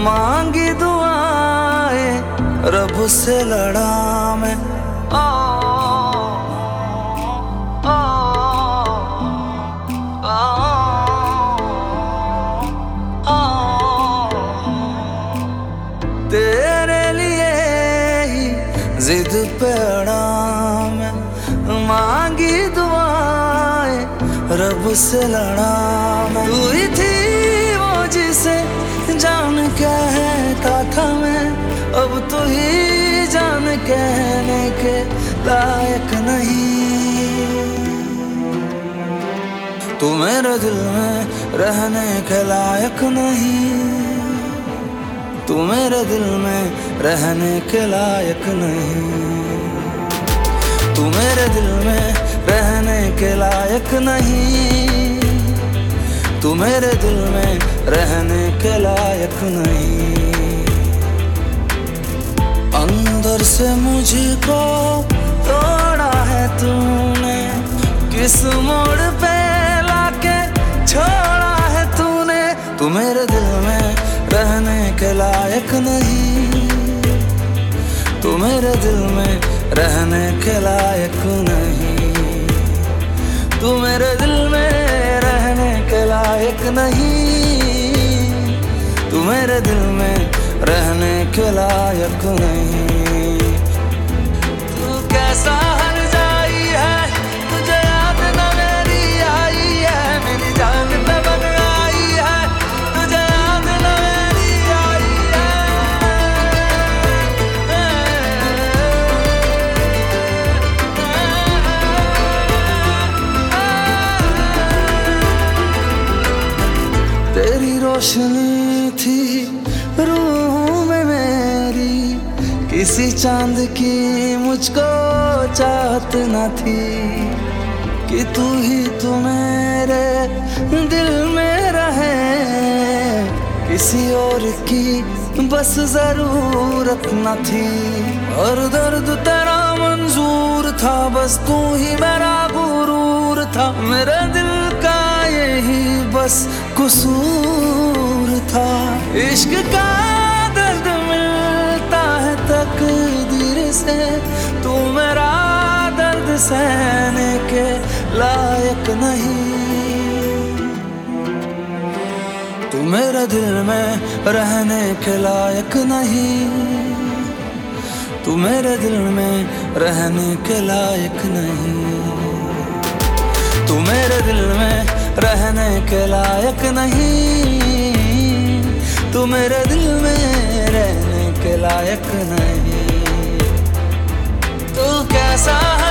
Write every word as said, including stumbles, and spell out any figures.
मांगी दुआएं रब से लड़ा मैं। ओ, ओ, ओ, ओ, तेरे लिए ही जिद पे अड़ा मैं, मांगी दुआएं रब से लड़ा मैं। तू ही थी वो जिसे जान कहता था मैं, अब तू ही जान कहने के लायक नहीं। तू मेरे दिल में रहने के लायक नहीं, तू मेरे दिल में रहने के लायक नहीं, तू मेरे दिल में रहने के लायक नहीं, तू मेरे दिल में रहने के लायक नहीं। अंदर से मुझको तोड़ा है तूने, किस मोड़ पे लाके छोड़ा है तूने। तू मेरे दिल में रहने के लायक नहीं, तू मेरे दिल में रहने के लायक नहीं, तू मेरे दिल में रहने के लायक नहीं, तू मेरे दिल में रहने के लायक नहीं। तू कैसा हर जाई है, तुझे याद न मेरी आई है, मेरी जान पे बन आई है, तुझे याद न मेरी आई है। तेरी रोशनी थी रूह में मेरी, किसी चांद की मुझको चाहत न थी, कि तू ही तू मेरे दिल में रहे, किसी और की बस जरूरत न थी। और दर्द तेरा मंजूर था, बस तू ही मेरा गुरूर था, मेरे दिल का यही बस कसूर था। इश्क का दर्द मिलता है तकदीर से, तू मेरा दर्द सहने के लायक नहीं। तू मेरे दिल में रहने के लायक नहीं, तू मेरे दिल में रहने के लायक नहीं, तू मेरे दिल में रहने के लायक नहीं, तू मेरे दिल में रहने के लायक नहीं। तू कैसा